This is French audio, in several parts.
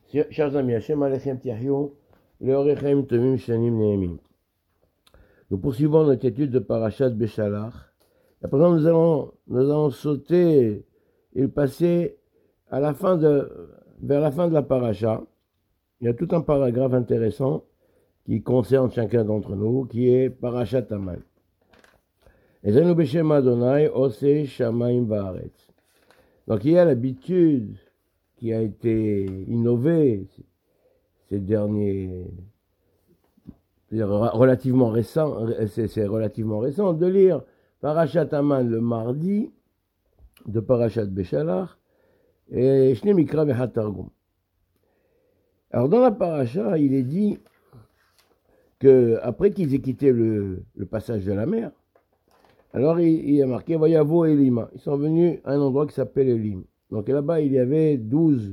Chers amis, Hashem Alechem Tiahyou, Leorechem Tovim Shanim Nehemim. Nous poursuivons notre étude de Parashat Beshalach. À présent, nous allons sauter et passer vers la fin de la Parasha. Il y a tout un paragraphe intéressant qui concerne chacun d'entre nous, qui est Parashat Aman. Ezenu Beshem Adonai Ose Shamaim Vaaretz. Donc il y a l'habitude qui a été innovée ces derniers, c'est relativement récent, de lire Parashat Aman le mardi de Parashat Beshalach et Shne Mikra Vechat Targum. Alors dans la Parasha, il est dit que après qu'ils aient quitté le passage de la mer, alors il y a marqué Vayavo Elima. Ils sont venus à un endroit qui s'appelle Elim. Donc là-bas, il y avait 12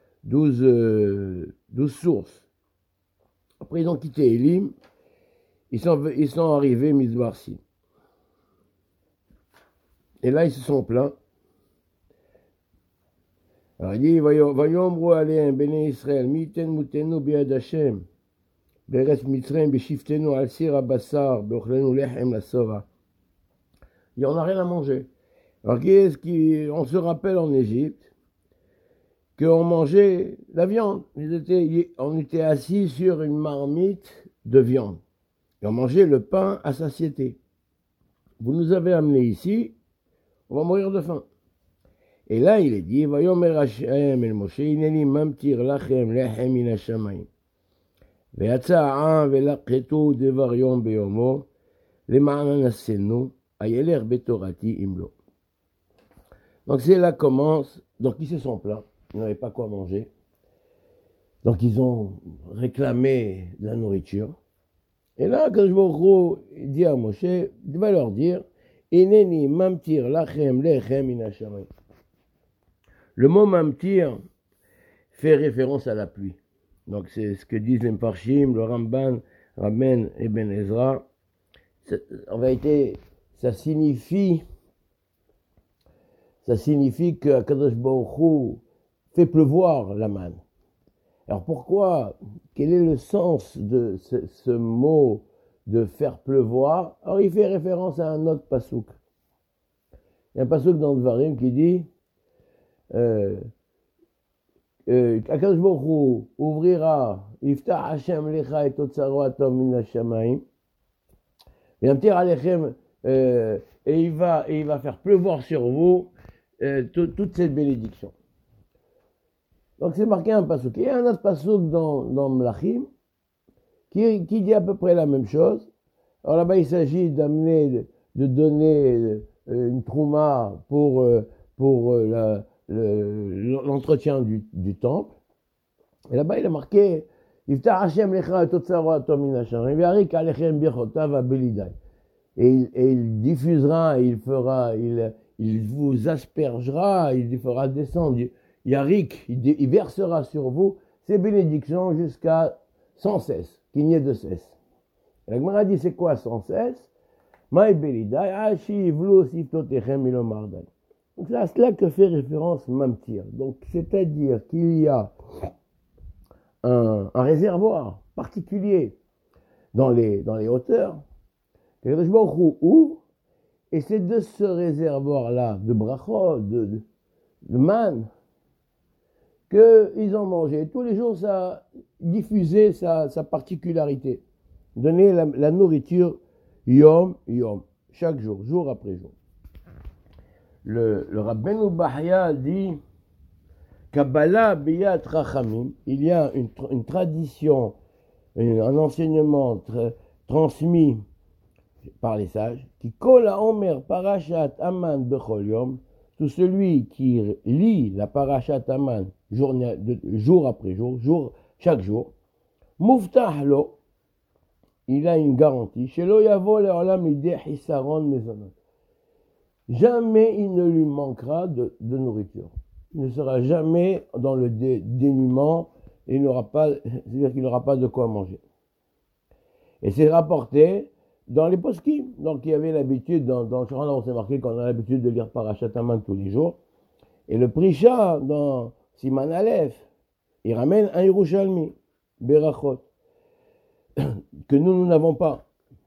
sources. Après, ils ont quitté Elim. Ils sont arrivés à Midbarsi. Et là, ils se sont plaints. Alors il dit Vayomru aleim bnei Israël miten mutenu biad Hashem beretz Mitzrayim beshiftenu al sir habassar beochlenu lechem lasova. Il n'y en a rien à manger. Alors, on se rappelle en Égypte qu'on mangeait la viande. On était assis sur une marmite de viande. Et on mangeait le pain à satiété. Vous nous avez amenés ici, on va mourir de faim. Et là, il est dit, Vayomer Hashem el Moshe, Ineni mamtir lachem lechem min hashamayim. Ve'atza ha'am ve'laqetu devar yom beyomo, lema'anan asenu, ayeler betorati imlo. Donc c'est là commence, donc ils se sont plaints, ils n'avaient pas quoi manger. Donc ils ont réclamé de la nourriture. Et là, quand je vois dit à Moshe, il va leur dire, Ineni mamtir lachem lechem min hashamayim. Le mot mamtir fait référence à la pluie. Donc c'est ce que disent les Mfarshim, le Ramban, Rabben et Ben Ezra. En vérité, ça signifie que Akadosh Baruch Hu fait pleuvoir la manne. Alors pourquoi? Quel est le sens de ce mot de faire pleuvoir? Alors il fait référence à un autre pasouk. Il y a un pasouk dans Dvarim qui dit Akadosh Baruch Hu ouvrira Iftach Hashem lecha et otzaro atom min hashamayim v'yamtir alechem et il va faire pleuvoir sur vous toute cette bénédiction. Donc c'est marqué un passouk. Il y a un autre passouk dans Mlachim qui dit à peu près la même chose. Alors là-bas, il s'agit de donner une trouma pour l'entretien du temple. Et là-bas, il a marqué Yiftach Hashem lecha et otzaro atom min hashamayim v'yarik alechem birchotav ha'belidai. Et il diffusera, il vous aspergera, il fera descendre, Yarik, il versera sur vous ses bénédictions jusqu'à sans cesse, qu'il n'y ait de cesse. Et la Gemara dit, c'est quoi sans cesse? Maï belidai, ashi vlu siftotechem ilomardai. Donc c'est à cela que fait référence Mamtir. Donc c'est-à-dire qu'il y a un réservoir particulier dans les hauteurs, que le Baruch Hu ouvre, et c'est de ce réservoir-là, de brachot, de manne, qu'ils ont mangé. Tous les jours, ça a diffusé sa particularité. Donner la nourriture yom, chaque jour, jour après jour. Le Rabbeinu Bahya dit Kabbalah biyat rachamim, il y a une tradition, un enseignement transmis par les sages, qui kol haomer parashat Aman bechol yom, tout celui qui lit la parashat Aman jour après jour, chaque jour, muftah lo, il a une garantie, shelo yavo le'olam ideh hisaron mezonot. Jamais il ne lui manquera de nourriture. Il ne sera jamais dans le dénuement, et c'est-à-dire qu'il n'aura pas de quoi manger. Et c'est rapporté dans les poskim. Donc il y avait l'habitude, dans le Shulchan Aruch, on s'est marqué qu'on a l'habitude de lire Parashat Aman tous les jours. Et le Prisha, dans Siman Aleph, Il ramène un Yerushalmi, Berachot, que nous n'avons pas.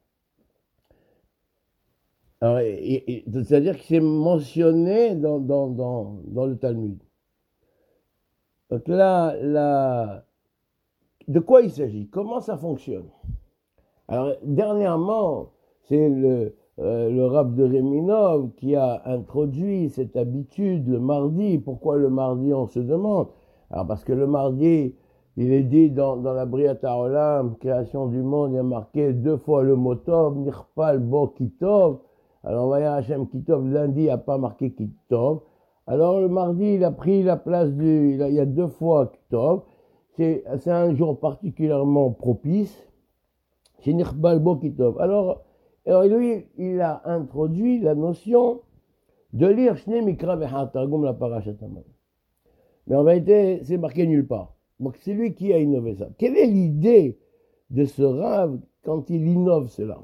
Alors, c'est-à-dire que c'est mentionné dans le Talmud. Donc là, de quoi il s'agit? Comment ça fonctionne? Alors, dernièrement, c'est le Rav de Reminov qui a introduit cette habitude le mardi. Pourquoi le mardi, on se demande? Alors, parce que le mardi, il est dit dans la Briat HaOlam, création du monde, il y a marqué 2 fois le mot Tov, Nirpal Bo Kitov. Alors, Vaya Hashem Kitov, lundi, il n'y a pas marqué Kitov. Alors, le mardi, il a pris la place il y a 2 fois Kitov. C'est un jour particulièrement propice. C'est Nirpal Bo Kitov. Alors, lui, il a introduit la notion de lire Shne Mikra V'Hat Targum la Parashat Haman. Mais en vérité, c'est marqué nulle part. Donc, c'est lui qui a innové ça. Quelle est l'idée de ce Rav quand il innove cela?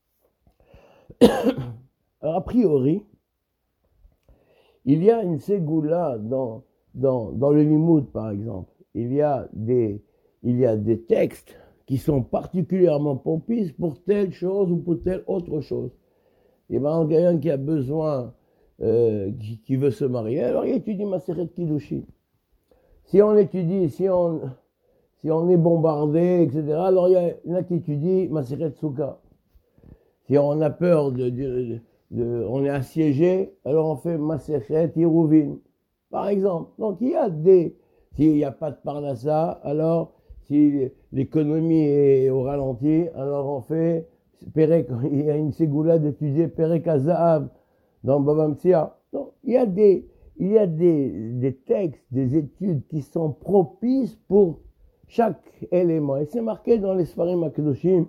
Alors, a priori, il y a une ségoula dans le Limoud, par exemple. Il y a des textes qui sont particulièrement propices pour telle chose ou pour telle autre chose. Et par exemple, quelqu'un qui a besoin, qui veut se marier, alors il étudie Masechet Kiddushin. Si on étudie, si on est bombardé, etc., alors il y en a qui étudient Masechet Souka. Si on a peur on est assiégé, alors on fait Masechet Iruvin, par exemple. Donc il y a s'il n'y a pas de Parnassa, alors si l'économie est au ralenti, alors on fait il y a une ségoula d'étudier Perek HaZahav dans Bava Metzia. Donc il y a des textes, des études qui sont propices pour chaque élément. Et c'est marqué dans les Sfarim HaKadoshim.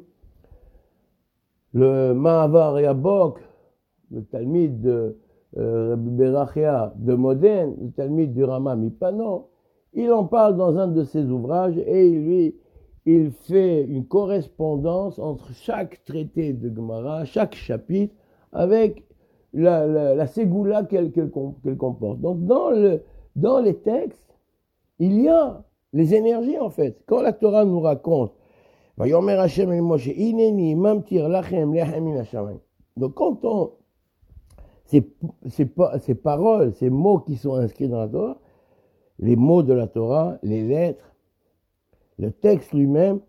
Le Mahavar Yabok, le Talmid de Rabbi Berachia de Modène, le Talmid du Rama Mipano, il en parle dans un de ses ouvrages et il fait une correspondance entre chaque traité de Gemara, chaque chapitre, avec la ségoula qu'elle comporte. Donc dans les textes, il y a les énergies en fait. Quand la Torah nous raconte, Vayomer Hashem el Moshe, Ineni mamtir lachem lechem min hashamayim. Donc quand ces paroles, ces mots qui sont inscrits dans la Torah, les mots de la Torah, les lettres, le texte lui-même,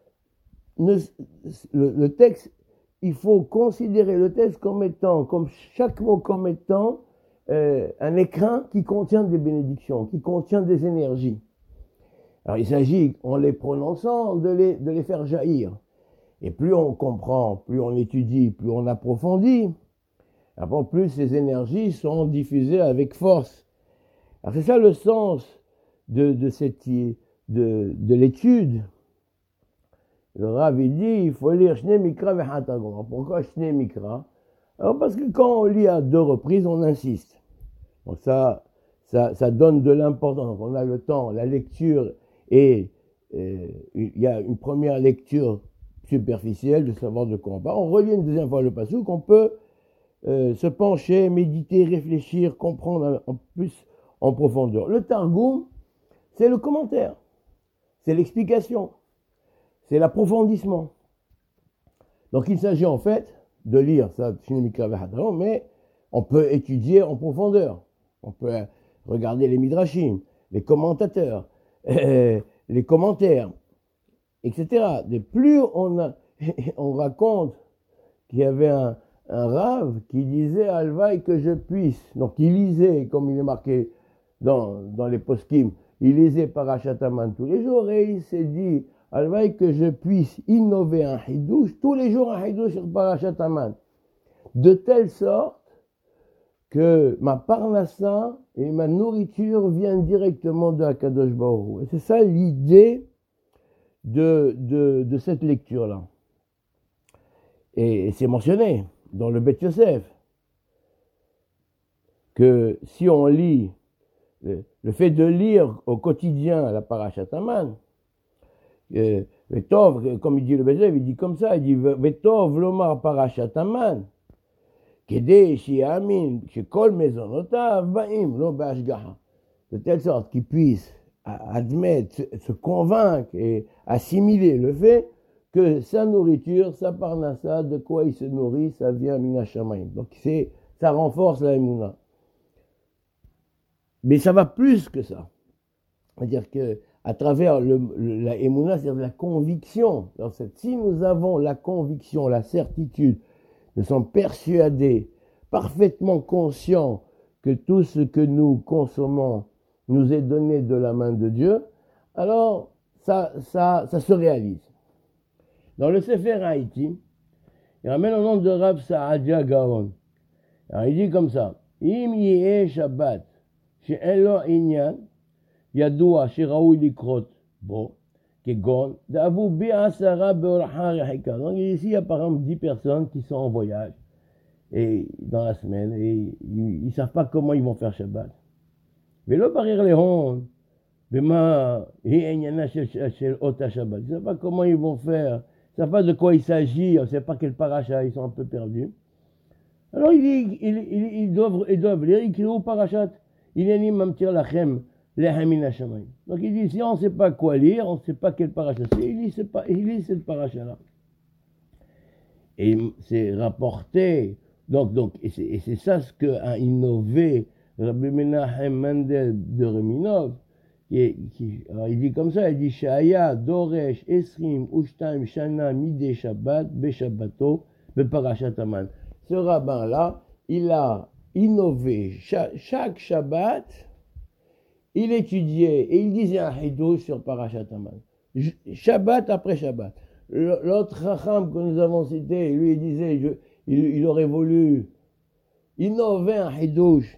le texte, il faut considérer le texte comme chaque mot comme étant un écrin qui contient des bénédictions, qui contient des énergies. Alors il s'agit, en les prononçant, de les faire jaillir. Et plus on comprend, plus on étudie, plus on approfondit, après plus ces énergies sont diffusées avec force. Alors c'est ça le sens de l'étude. Le Rav il dit, il faut lire Shne Mikra V'Hat Targum. Pourquoi Shne Mikra? Alors parce que quand on lit à 2 reprises, on insiste. Donc ça donne de l'importance. On a le temps, la lecture, et il y a une première lecture superficielle de savoir de quoi on parle. On relit une deuxième fois le passouk, on peut se pencher, méditer, réfléchir, comprendre en plus en profondeur. Le Targum, c'est le commentaire, c'est l'explication, c'est l'approfondissement. Donc il s'agit en fait de lire ça, mais on peut étudier en profondeur. On peut regarder les midrashim, les commentateurs, les commentaires, etc. Et plus on raconte qu'il y avait un Rav qui disait Alvaï que je puisse. Donc il lisait, comme il est marqué dans les poskim, il lisait Parashat Haman tous les jours et il s'est dit Alvaï que je puisse innover un hidouche, tous les jours un hidouche sur Parashat Haman, de telle sorte que ma parnassa et ma nourriture viennent directement de Akadosh Baruch Hu. Et c'est ça l'idée de cette lecture-là. Et c'est mentionné dans le Beth Yosef que si on lit, le fait de lire au quotidien la Parashat Haman, Vetov, comme il dit le Beth Yosef, il dit comme ça, il dit Vetov lomar Parashat Haman, Kedei shi'amin shekol mezonotav ba'im lo b'ashgaha, de telle sorte qu'il puisse admettre, se convaincre et assimiler le fait que sa nourriture, sa parnassa, de quoi il se nourrit, ça vient mina shamayim. Donc ça renforce la émouna. Mais ça va plus que ça. C'est-à-dire que à travers la émouna, c'est-à-dire la conviction. Si nous avons la conviction, la certitude, nous sommes persuadés, parfaitement conscients que tout ce que nous consommons nous est donné de la main de Dieu, alors ça se réalise. Dans le Sefer Haïti, il ramène le nom de Rav Saadia Gaon. Alors il dit comme ça, Im yeh Shabbat, she'en lo inyan, ידוע שראוי לקרות בו, כגון, דאבו ב10 באורחה רחיקה. Donc ici, il y a par exemple 10 personnes qui sont en voyage et dans la semaine et ils ne savent pas comment ils vont faire Shabbat. ולא ברר להון, במה היא עניינה של אותה Shabbat. Ils ne savent pas comment ils vont faire, ils ne savent pas de quoi il s'agit, on ne sait pas quel paracha, ils sont un peu perdus. Alors ils doivent lire, ils crient parachat, il mamtir lachem. Donc il dit, si on ne sait pas quoi lire, on ne sait pas quel paracha c'est, il lit cette paracha-là. Et c'est rapporté, et c'est ça ce qu'a innové Rabbi Menachem Mendel de Reminov, alors il dit comme ça, il dit, Shaya, Doresh, Esrim, Ushtaim, Shana, Mide Shabbat, Beshabbato, Beparashat Aman. Ce rabbin-là, il a innové chaque Shabbat. Il étudiait et il disait un hidouch sur Parashat Aman. Shabbat après Shabbat. L'autre Chacham que nous avons cité, lui, il disait, il aurait voulu innover un hidouch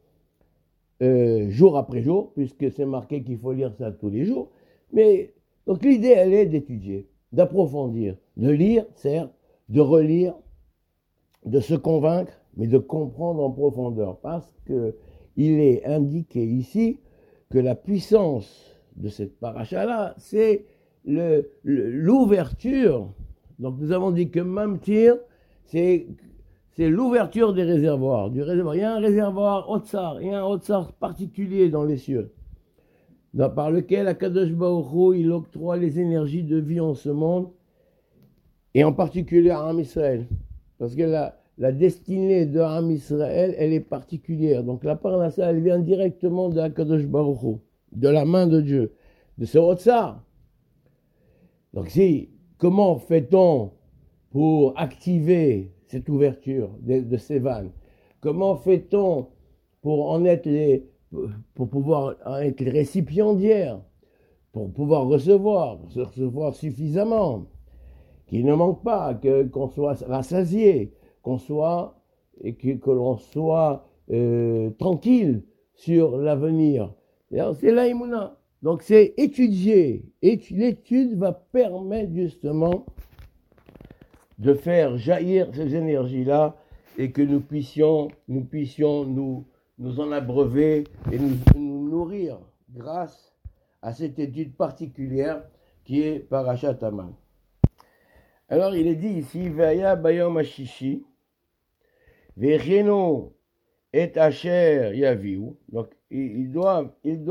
jour après jour, puisque c'est marqué qu'il faut lire ça tous les jours. Mais, donc l'idée, elle est d'étudier, d'approfondir, de lire, certes, de relire, de se convaincre, mais de comprendre en profondeur. Parce que il est indiqué ici que la puissance de cette paracha-là, c'est l'ouverture. Donc nous avons dit que Mamtir, c'est l'ouverture des réservoirs. Il y a un réservoir Otsar, il y a un Otsar particulier dans les cieux, par lequel Akadosh Baruch Hu, il octroie les énergies de vie en ce monde, et en particulier à Am Israël. Parce que la destinée de Am Israël, elle est particulière. Donc la parnassa, elle vient directement de Akadosh Baruch Hu, de la main de Dieu, de ce Otsar. Donc comment fait-on pour activer cette ouverture de ces vannes? Comment fait-on pour pouvoir en être les récipiendaires, pour pouvoir recevoir suffisamment, qu'il ne manque pas, qu'on soit rassasié, que l'on soit tranquille sur l'avenir. C'est l'aïmouna. Donc c'est étudier. Et l'étude va permettre justement de faire jaillir ces énergies-là et que nous puissions nous en abreuver et nous nourrir grâce à cette étude particulière qui est Parashat Aman. Alors il est dit ici, Vaya Bayom Hashishi, Vechenu et Asher Yaviu. Donc ils doivent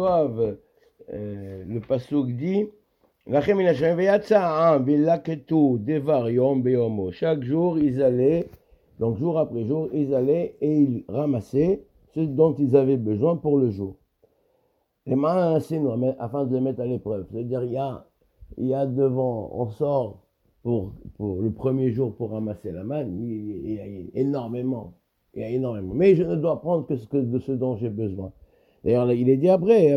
le pasuk dit, Lachem min Hashem veyatza'am velaketu devar yom beyomo. Chaque jour ils allaient, donc jour après jour ils allaient et ils ramassaient ce dont ils avaient besoin pour le jour. Les mains afin de les mettre à l'épreuve. C'est-à-dire il y a devant, on sort pour le premier jour pour ramasser la manne, il y a énormément. Mais je ne dois prendre que de ce dont j'ai besoin. D'ailleurs, il est dit après,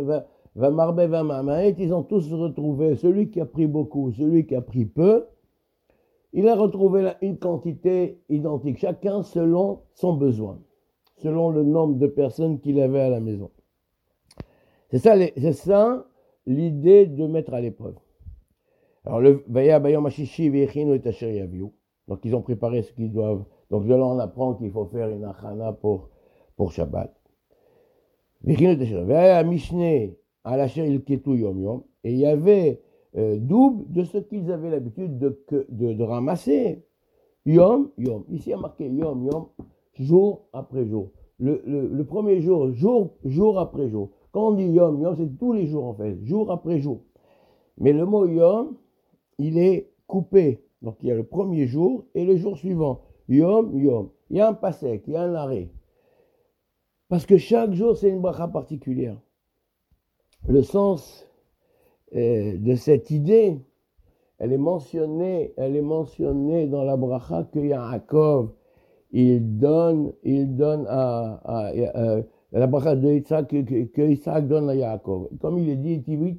ils ont tous retrouvé, celui qui a pris beaucoup, celui qui a pris peu, il a retrouvé une quantité identique, chacun selon son besoin, selon le nombre de personnes qu'il avait à la maison. C'est ça l'idée de mettre à l'épreuve. Alors, donc ils ont préparé ce qu'ils doivent. Donc de là on apprend qu'il faut faire une achana pour Shabbat. Et il y avait double de ce qu'ils avaient l'habitude de ramasser. Yom. Ici il y a marqué Yom, jour après jour. Le premier jour après jour. Quand on dit Yom, Yom, c'est tous les jours en fait, jour après jour. Mais le mot Yom, il est coupé. Donc il y a le premier jour et le jour suivant. Yom, Yom. Il y a un pasek, il y a un arrêt. Parce que chaque jour, c'est une bracha particulière. Le sens de cette idée, elle est mentionnée dans la bracha que Yaakov, il donne à la bracha de Yitzhak, que Yitzhak donne à Yaakov. Comme il est dit,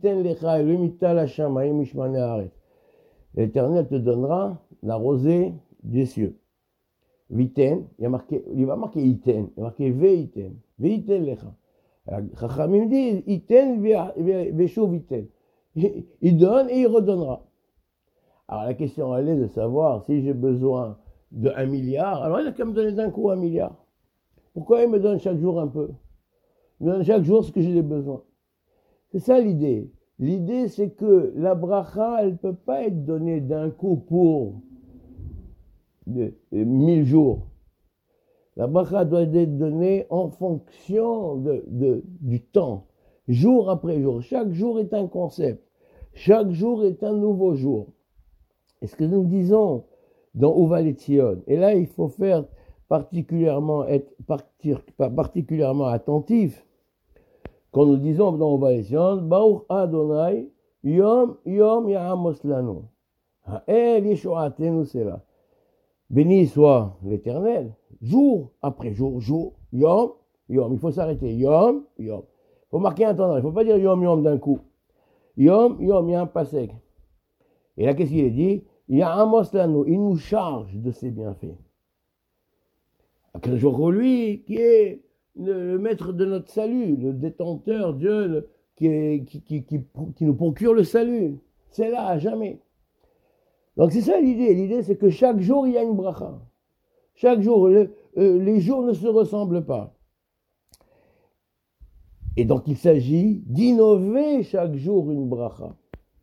l'Éternel te donnera la rosée des cieux. Viten, il va marquer Iten, il va marquer Veiten, Veiten lecha. Chachamim dit Iten veshuv Iten. Il donne et il redonnera. Alors la question elle est de savoir si j'ai besoin de 1 milliard, alors il a qu'à me donner d'un coup 1 milliard. Pourquoi il me donne chaque jour un peu? Il me donne chaque jour ce que j'ai besoin. C'est ça l'idée. L'idée c'est que la bracha, elle ne peut pas être donnée d'un coup pour 1000 jours. La bracha doit être donnée en fonction du temps, jour après jour. Chaque jour est un concept. Chaque jour est un nouveau jour. Et ce que nous disons dans Uva Letzion, et là il faut être particulièrement attentif, quand nous disons dans Uva Letzion, Baruch Adonai, Yom Yom Ya'amos Lanu, Ha'el Yeshuatenu Sela. Béni soit l'Éternel, jour après jour, Yom, Yom. Il faut s'arrêter, Yom, Yom. Il faut marquer un temps, il ne faut pas dire Yom, Yom d'un coup. Yom, Yom, il y a un pasek. Et là, qu'est-ce qu'il est dit? Il y a un Moslano, il nous charge de ses bienfaits. Jour lui, qui est le maître de notre salut, le détenteur, Dieu, qui nous procure le salut. C'est là, à jamais. Donc c'est ça l'idée. L'idée, c'est que chaque jour, il y a une bracha. Chaque jour, les jours ne se ressemblent pas. Et donc il s'agit d'innover chaque jour une bracha.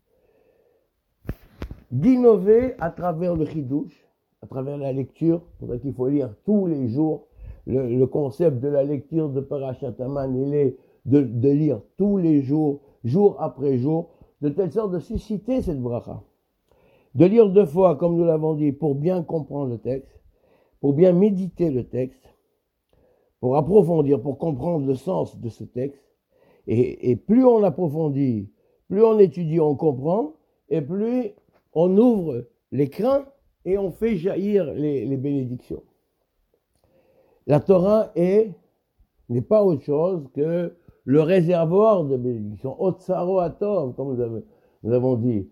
D'innover à travers le chidouche, à travers la lecture. C'est pour ça qu'il faut lire tous les jours. Le concept de la lecture de Parashat Haman, il est de lire tous les jours, jour après jour, de telle sorte de susciter cette bracha. De lire 2 fois, comme nous l'avons dit, pour bien comprendre le texte, pour bien méditer le texte, pour approfondir, pour comprendre le sens de ce texte. Et plus on approfondit, plus on étudie, on comprend, et plus on ouvre l'écran et on fait jaillir les bénédictions. La Torah n'est pas autre chose que le réservoir de bénédictions. Otsaro atov, comme nous avons dit.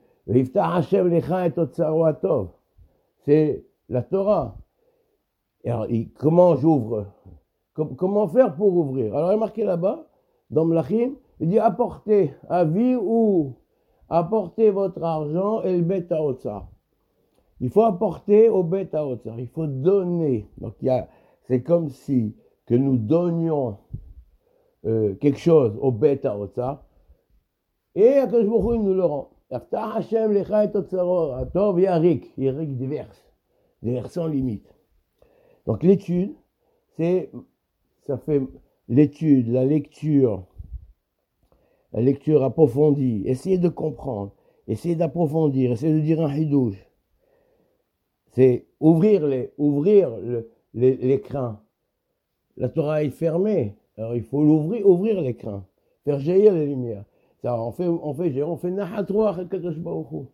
C'est la Torah. Et alors, comment j'ouvre? Comment faire pour ouvrir? Alors, il est marqué là-bas, dans Mlachim, il dit apportez avis ou apportez votre argent et le bet haotzar. Il faut apporter au bet haotzar, il faut donner. Donc, c'est comme si que nous donnions quelque chose au bet haotzar et Akadosh Baruch Hu nous le rend. Yaftach Hashem lecha et otzaro atov yarik, yarik déverse sans limite. Donc l'étude, ça fait l'étude, la lecture approfondie, essayer de comprendre, essayer d'approfondir, essayer de dire un hidouche. C'est ouvrir l'écran. La Torah est fermée, alors il faut ouvrir l'écran, faire jaillir les lumières. Ça, on fait nahatrouach el Kadosh Baruch Hu.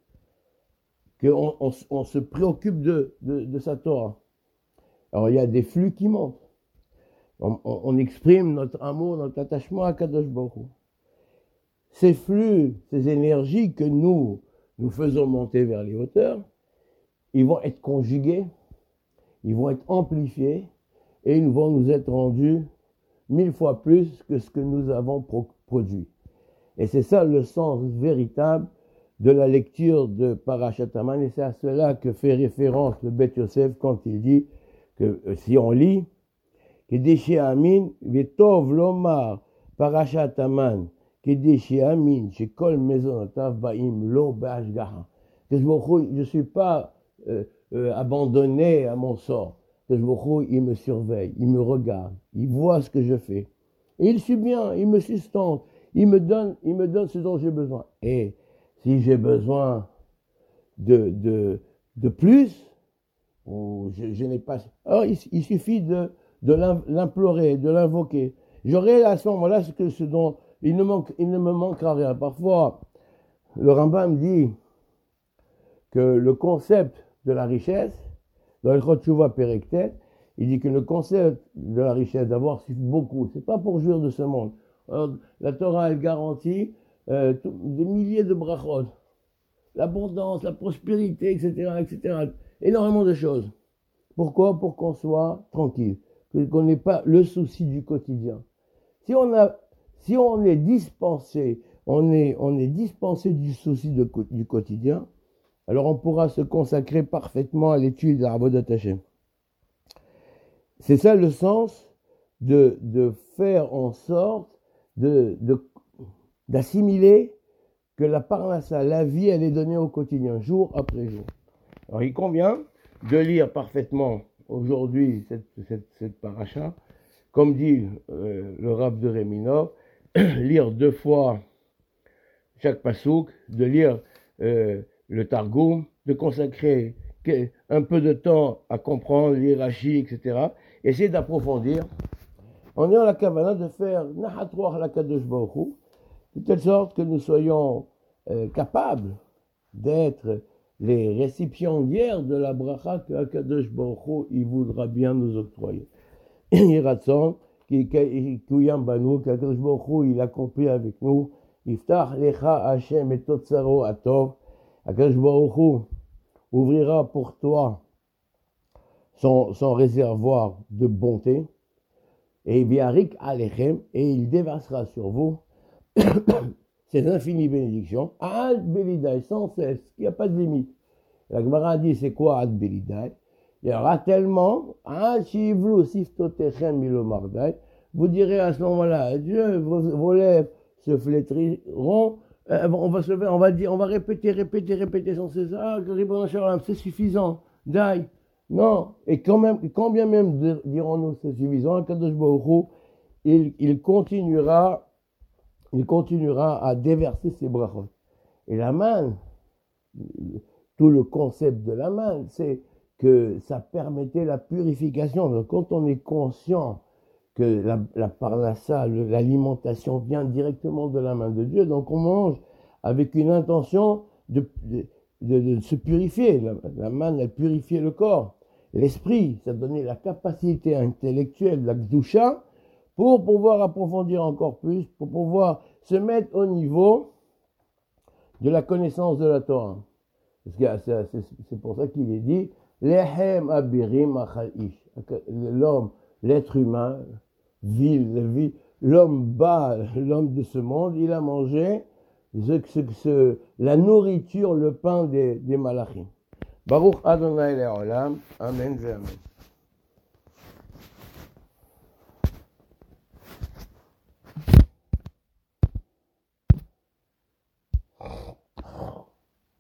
On se préoccupe de sa Torah. Alors il y a des flux qui montent. On exprime notre amour, notre attachement à Kadosh Baruch Hu. Ces flux, ces énergies que nous faisons monter vers les hauteurs, ils vont être conjugués, ils vont être amplifiés et ils vont nous être rendus 1000 fois plus que ce que nous avons produit. Et c'est ça le sens véritable de la lecture de Parashat Haman, et c'est à cela que fait référence le Beth Yosef quand il dit que si on lit, Kedeshi Amin, Vetov Lomar, Parashat Haman, Kedeshi Amin, Shekol Mezonotav Baim Lo Be'ashgaha. Je ne suis pas abandonné à mon sort. Il me surveille, il me regarde, il voit ce que je fais. Et il suit bien, il me sustente, il me donne ce dont j'ai besoin. Et si j'ai besoin de plus, ou je n'ai pas... Alors, il suffit de l'implorer, de l'invoquer. J'aurai à ce moment-là ce dont il ne me manquera rien. Parfois, le Rambam dit que le concept de la richesse, dans le Chot Teshuvah Perek Tet, il dit que le concept de la richesse, d'avoir beaucoup, c'est pas pour jouir de ce monde. Alors, la Torah, elle garantit des milliers de brachot, l'abondance, la prospérité, etc., etc. Énormément de choses. Pourquoi? Pour qu'on soit tranquille, qu'on n'ait pas le souci du quotidien. Si on est dispensé, on est dispensé du souci du quotidien, alors on pourra se consacrer parfaitement à l'étude de l'Avodat Hashem. C'est ça le sens de faire en sorte d'assimiler que la parnassa, la vie, elle est donnée au quotidien, jour après jour. Alors il convient de lire parfaitement aujourd'hui cette paracha, comme dit le Rav de Reminov, lire 2 fois chaque pasouk, de lire le Targum, de consacrer un peu de temps à comprendre les Rashi, etc. Essayer d'approfondir, en ayant la kavana de faire Nahat Ruach l'Akadosh Baruch Hu, de telle sorte que nous soyons capables d'être les récipiendaires de la bracha que Akadosh Baruch Hu, il voudra bien nous octroyer. Yiratson, Kuyam Banu, qu'Akadosh Baruch Hu, il accomplit avec nous, Iftach Lecha Hashem et Totsaro Atov, Akadosh Baruch Hu ouvrira pour toi son réservoir de bonté, et Biarik Alechem, et il déversera sur vous ses infinies bénédictions, Ad Belidai, sans cesse, il n'y a pas de limite. La Gemara dit, c'est quoi Ad Belidai? Il y aura tellement, Ad Shivlu Siftotechem Milomardai, vous direz à ce moment-là, Dieu, vos lèvres se flétriront, on va répéter sans cesse, c'est suffisant, Dai. Non, et quand bien même dirons-nous c'est suffisant, Kadosh Baruch Hu, il continuera à déverser ses brachot. Et la manne, tout le concept de la manne, c'est que ça permettait la purification. Donc, quand on est conscient que la parnassa, l'alimentation vient directement de la main de Dieu, donc on mange avec une intention de se purifier. La manne, elle purifiait le corps. L'esprit, ça donnait la capacité intellectuelle, la gdusha, pour pouvoir approfondir encore plus, pour pouvoir se mettre au niveau de la connaissance de la Torah. Parce que c'est pour ça qu'il est dit Lehem abirim achal ish. L'homme, l'être humain, l'homme bas, l'homme de ce monde, il a mangé la nourriture, le pain des malachim. Baruch Adonai Le'olam. Amen ve amen.